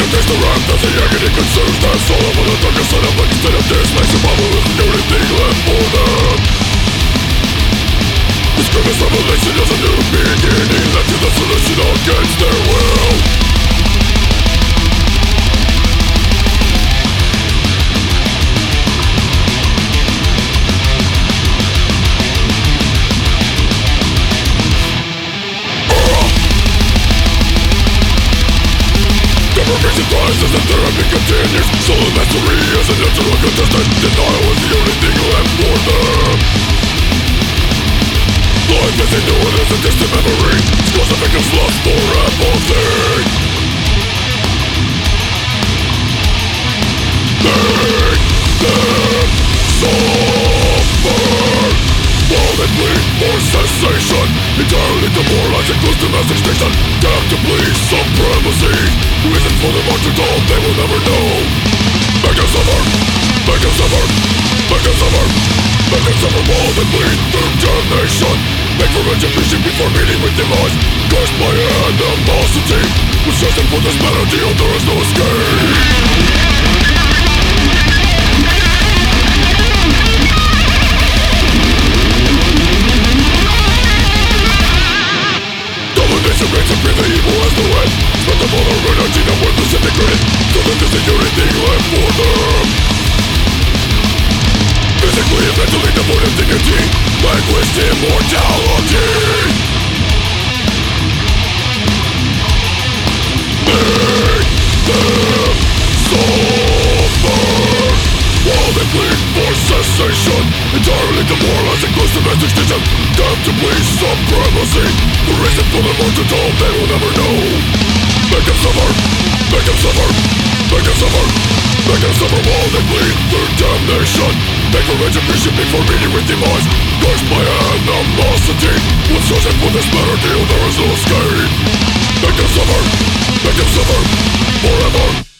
taste the wrath as the agony consumes their soul. For the darkest side of life instead of this makes survival with the only thing left for them. This grievous revelation is a new beginning, led to the solution against their will. Deprivation rises and therapy continues. Solo mastery is an eternal contestant. Denial is the only thing left for them. Life as they knew it is a distant memory. Scars of victims lost for apathy. Make them suffer while they plead for cessation. Entirely demoralizing, close to mass extinction. Damn to please supremacy. Reason for the martyrdom they will never know. Make them suffer, make them suffer, make them suffer, make them suffer while they bleed through damnation. Make for retribution before meeting with demise. Cursed by animosity, with searching for this melody, there is no escape. Domination reigns and breathe the evil as the wind. Spent the all our energy, now we're disintegrated. So that there's the only thing left for them. Physically and mentally devoid of dignity, vanquished immortality. Make them suffer while they plead for cessation. Entirely demoralizing, close to mass extinction. Damn to please supremacy. The reason for the martyrdom they will never know. Make them suffer, make them suffer, make them suffer, make them suffer while they bleed through damnation. Make for retribution before meeting with demise. Cursed by animosity, with searching for this better deal there is no escape. Make them suffer forever.